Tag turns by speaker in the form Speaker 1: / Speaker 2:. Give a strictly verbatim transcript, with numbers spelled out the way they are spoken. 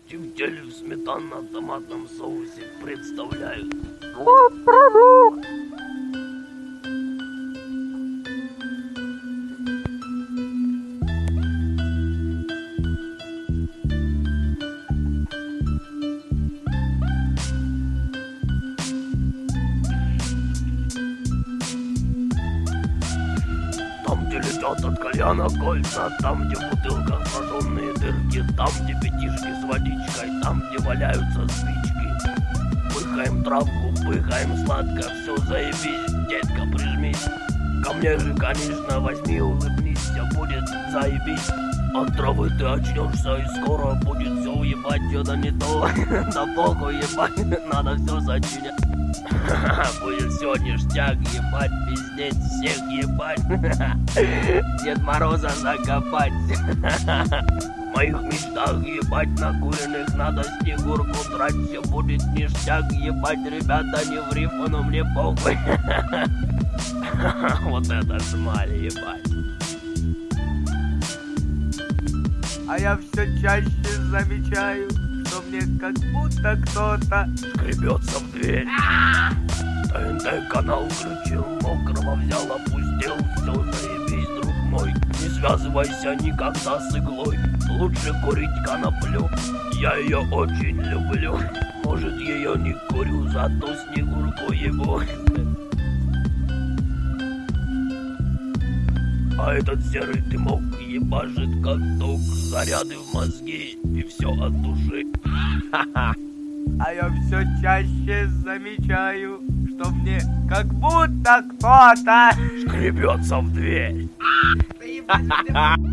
Speaker 1: Тефтели в сметанно-томатном соусе представляют.
Speaker 2: Вот продукт!
Speaker 1: Там, где летят от кальяна кольца, там, где в бутылках прожженные дырки, там, где пятишки с водичкой, там, где валяются спички. Пыхаем травку, пыхаем сладко, все заебись, детка, прижмись. Ко мне же, конечно, возьми, улыбнись, все будет заебись. От травы ты очнешься и скоро будет все уебать, что-то не то, да похуй ебать, надо все сочинять. Будет все ништяк, ебать, пиздец, всех ебать. Дед Мороза закопать. В моих мечтах ебать накуренных надо снегурку трать. Все будет ништяк, ебать, ребята, не в рифму, но мне похуй. Вот это шмаль, ебать.
Speaker 2: А я все чаще замечаю, что мне как будто кто-то
Speaker 1: шкребется в дверь. ТНТ-канал включил, мокрого взял, опустил. Все заебись, друг мой, не связывайся никогда с иглой. Лучше курить коноплю, я ее очень люблю. Может, ее не курю, зато снегурку ебу. А этот серый дымок ебашит как ток. Заряды в мозги и все от души.
Speaker 2: Ха-ха. А я все чаще замечаю, что мне как будто кто-то
Speaker 1: шкребется в дверь.
Speaker 2: Ха-ха.